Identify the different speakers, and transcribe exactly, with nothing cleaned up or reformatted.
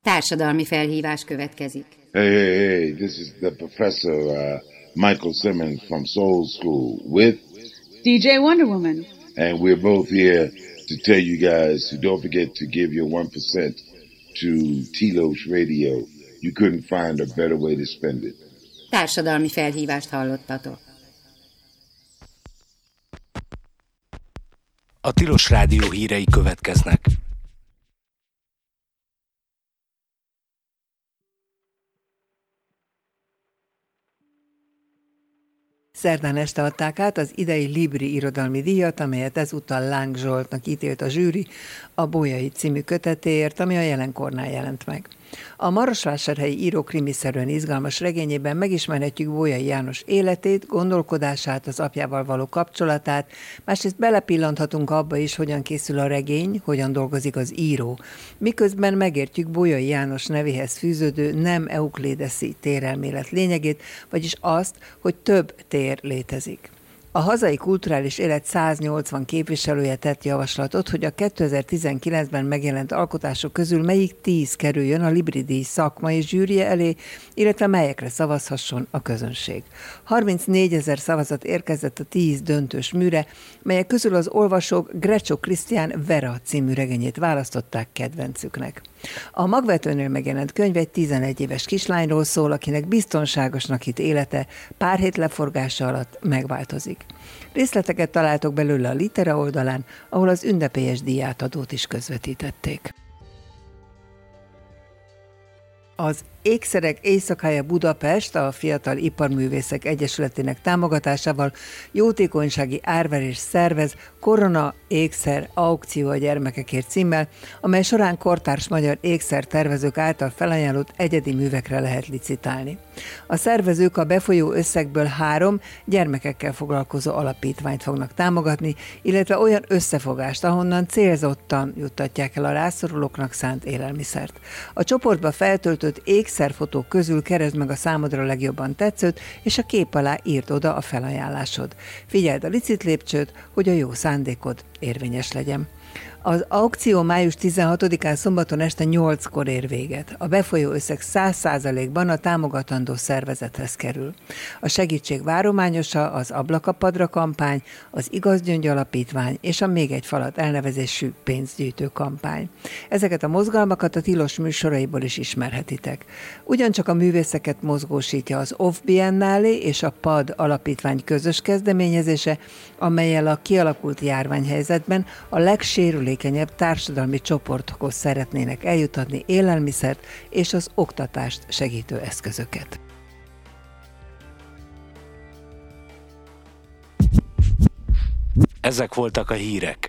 Speaker 1: Társadalmi felhívás következik.
Speaker 2: Hey, hey, hey, this is the professor uh, Michael Simmons from Soul School with
Speaker 3: D J Wonder Woman.
Speaker 2: And we're both here to tell you guys to don't forget to give your one percent to Telos Radio. You couldn't find a better way to spend it.
Speaker 1: Társadalmi felhívást hallottatok.
Speaker 4: A Tilos Rádió hírei következnek.
Speaker 5: Szerdán este adták át az idei Libri irodalmi díjat, amelyet ezúttal Láng Zsoltnak ítélt a zsűri a Bolyai című kötetéért, ami a Jelenkornál jelent meg. A marosvásárhelyi író krimiszerűen izgalmas regényében megismerhetjük Bolyai János életét, gondolkodását, az apjával való kapcsolatát, másrészt belepillanthatunk abba is, hogyan készül a regény, hogyan dolgozik az író. Miközben megértjük Bolyai János nevéhez fűződő nem euklédeszi térelmélet lényegét, vagyis azt, hogy több tér létezik. A hazai kulturális élet száznyolcvan képviselője tett javaslatot, hogy a kétezer-tizenkilencben megjelent alkotások közül melyik tíz kerüljön a Libri-díj szakmai zsűrije elé, illetve melyekre szavazhasson a közönség. harmincnégyezer szavazat érkezett a tíz döntős műre, melyek közül az olvasók Grecsó Krisztián Vera című regényét választották kedvencüknek. A Magvetőnél megjelent könyv egy tizenegy éves kislányról szól, akinek biztonságosnak hitt élete pár hét leforgása alatt megváltozik. Részleteket találtok belőle a Litera oldalán, ahol az ünnepélyes díjátadót is közvetítették. Az Ékszerek Éjszakája Budapest a Fiatal Iparművészek Egyesületének támogatásával jótékonysági árverés szervez Korona Ékszer Aukció a gyermekekért címmel, amely során kortárs magyar ékszertervezők által felajánlott egyedi művekre lehet licitálni. A szervezők a befolyó összegből három gyermekekkel foglalkozó alapítványt fognak támogatni, illetve olyan összefogást, ahonnan célzottan juttatják el a rászorulóknak szánt élelmiszert. A csoportba feltöltött ékszerfotók közül keresd meg a számodra legjobban tetszőt, és a kép alá írd oda a felajánlásod. Figyeld a licit lépcsőt, hogy a jó szándékod érvényes legyen. Az aukció május tizenhatodikán szombaton este nyolckor ér véget. A befolyó összeg száz százalékban a támogatandó szervezethez kerül. A segítség várományosa az Ablakapadra kampány, az Igaz Gyöngy Alapítvány és a Még egy falat elnevezésű pénzgyűjtő kampány. Ezeket a mozgalmakat a Tilos műsoraiból is ismerhetitek. Ugyancsak a művészeket mozgósítja az Off Biennale és a Pad Alapítvány közös kezdeményezése, amellyel a kialakult járványhelyzetben a legsérülékenyebb társadalmi csoportokhoz szeretnének eljutatni élelmiszert és az oktatást segítő eszközöket.
Speaker 4: Ezek voltak a hírek.